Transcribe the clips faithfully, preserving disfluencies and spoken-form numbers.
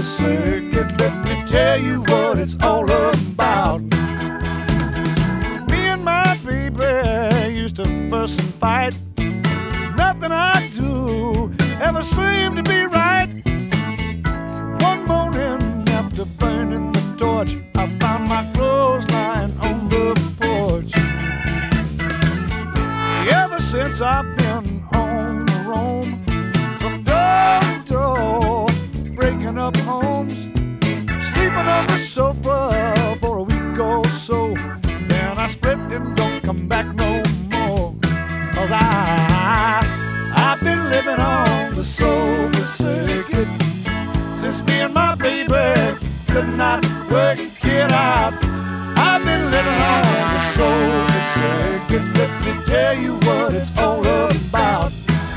circuit. Let me tell you what it's all about. Me and my baby used to fuss and fight. Nothing I do ever seemed to be right. One morning after burning the torch, I found my clothes lying on the porch. Ever since I've been on the roam, from door to door, breaking up homes, sleeping on the sofa for a week or so. Then I split and don't come back no more. Cause I, I've been living on the sofa circuit since me and my baby could not work it out. I've been living on the sofa circuit. Let me tell you what it's all about.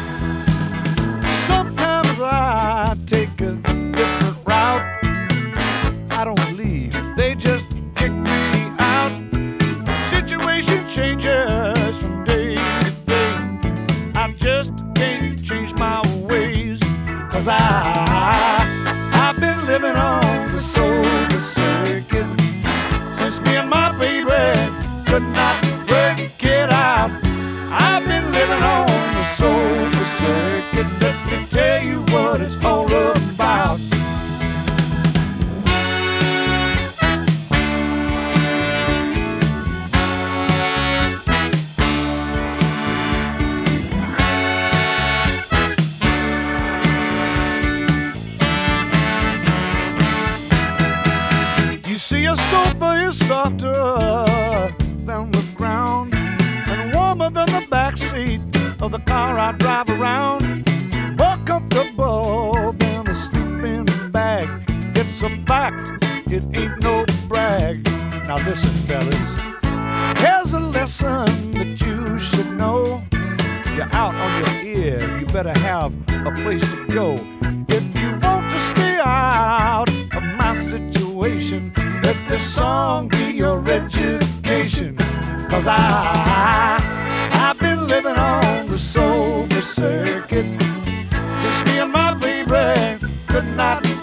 Sometimes I take a different route. I don't leave, they just kick me out. The situation changes from day to day. I just can't change my ways. Cause I, I've been living on the sofa circuit since me and my baby could not work it out. I've been living on the sofa circuit. Let me tell you what it's all about. See, a sofa is softer than the ground and warmer than the back seat of the car I drive around. More comfortable than a sleeping bag. It's a fact, it ain't no brag. Now listen, fellas, here's a lesson that you should know. If you're out on your ear, you better have a place to go. If you want to stay out of my situation, let this song be your education. Cause I, I've been living on the sofa circuit since me and my baby could not